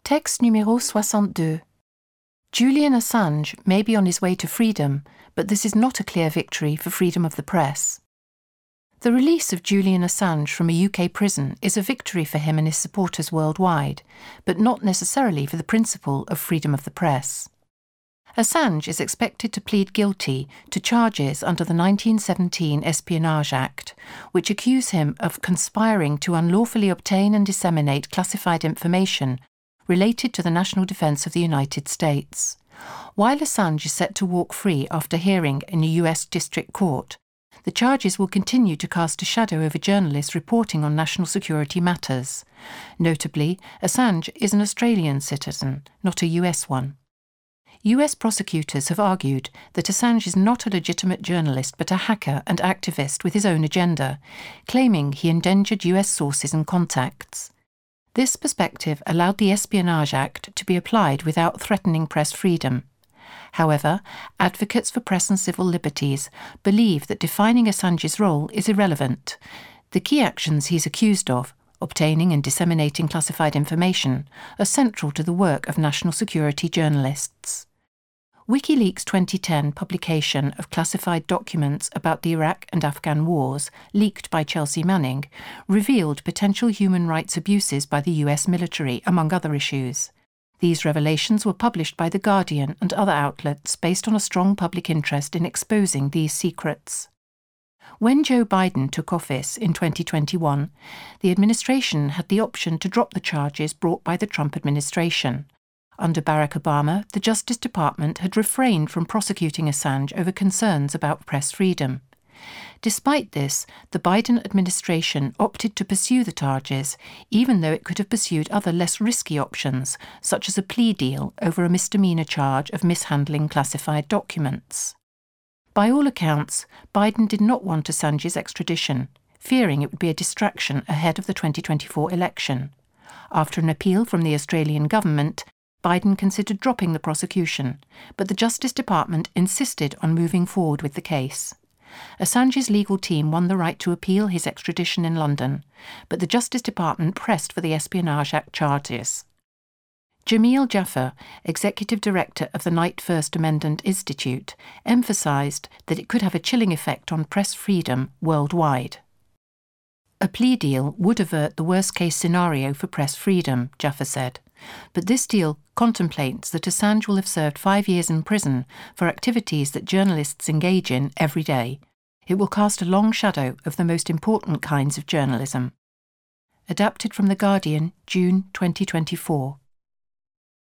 Texte numéro 62. Julian Assange may be on his way to freedom, but this is not a clear victory for freedom of the press. The release of Julian Assange from a UK prison is a victory for him and his supporters worldwide, but not necessarily for the principle of freedom of the press. Assange is expected to plead guilty to charges under the 1917 Espionage Act, which accuse him of conspiring to unlawfully obtain and disseminate classified information related to the national defence of the United States. While Assange is set to walk free after hearing in a US District Court, the charges will continue to cast a shadow over journalists reporting on national security matters. Notably, Assange is an Australian citizen, not a US one. US prosecutors have argued that Assange is not a legitimate journalist but a hacker and activist with his own agenda, claiming he endangered US sources and contacts. This perspective allowed the Espionage Act to be applied without threatening press freedom. However, advocates for press and civil liberties believe that defining Assange's role is irrelevant. The key actions he's accused of, obtaining and disseminating classified information, are central to the work of national security journalists. WikiLeaks' 2010 publication of classified documents about the Iraq and Afghan wars, leaked by Chelsea Manning, revealed potential human rights abuses by the US military, among other issues. These revelations were published by The Guardian and other outlets based on a strong public interest in exposing these secrets. When Joe Biden took office in 2021, the administration had the option to drop the charges brought by the Trump administration. Under Barack Obama, the Justice Department had refrained from prosecuting Assange over concerns about press freedom. Despite this, the Biden administration opted to pursue the charges, even though it could have pursued other less risky options, such as a plea deal over a misdemeanor charge of mishandling classified documents. By all accounts, Biden did not want Assange's extradition, fearing it would be a distraction ahead of the 2024 election. After an appeal from the Australian government, Biden considered dropping the prosecution, but the Justice Department insisted on moving forward with the case. Assange's legal team won the right to appeal his extradition in London, but the Justice Department pressed for the Espionage Act charges. Jamil Jaffer, Executive Director of the Knight First Amendment Institute, emphasised that it could have a chilling effect on press freedom worldwide. A plea deal would avert the worst-case scenario for press freedom, Jaffer said, but this deal contemplates that Assange will have served 5 years in prison for activities that journalists engage in every day. It will cast a long shadow of the most important kinds of journalism. Adapted from The Guardian, June 2024.